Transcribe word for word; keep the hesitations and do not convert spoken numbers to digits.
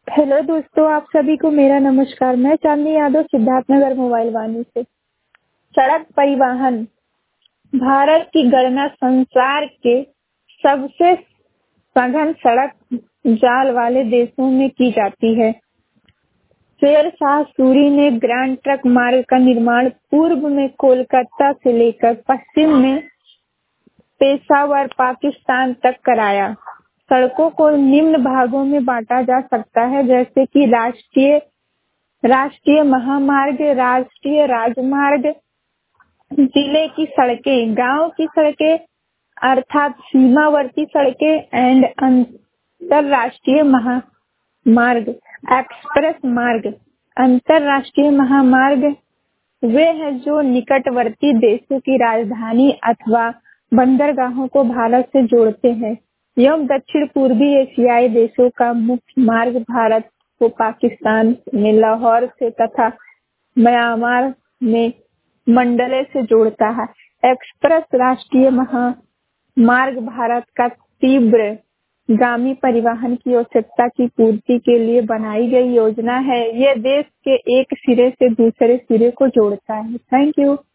Hello दोस्तों, आप सभी को मेरा नमस्कार। मैं चांदनी यादव सिद्धार्थनगर मोबाइल वाणी से। सड़क परिवहन भारत की गणना संसार के सबसे सघन सड़क जाल वाले देशों में की जाती है। शेर शाह सूरी ने ग्रैंड ट्रक मार्ग का निर्माण पूर्व में कोलकाता से लेकर पश्चिम में पेशावर पाकिस्तान तक कराया। सड़कों को निम्न भागों में बांटा जा सकता है, जैसे कि राष्ट्रीय राष्ट्रीय महामार्ग, राष्ट्रीय राजमार्ग, जिले की सड़कें, गांव की सड़कें अर्थात सीमावर्ती सड़कें एंड अंतरराष्ट्रीय महामार्ग, एक्सप्रेस मार्ग। अंतरराष्ट्रीय महामार्ग वे हैं जो निकटवर्ती देशों की राजधानी अथवा बंदरगाहों को भारत से जोड़ते हैं। एवं दक्षिण पूर्वी एशियाई देशों का मुख्य मार्ग भारत को पाकिस्तान में लाहौर से तथा म्यांमार में मंडले से जोड़ता है। एक्सप्रेस राष्ट्रीय महामार्ग भारत का तीव्र गामी परिवहन की आवश्यकता की पूर्ति के लिए बनाई गई योजना है। ये देश के एक सिरे से दूसरे सिरे को जोड़ता है। Thank you.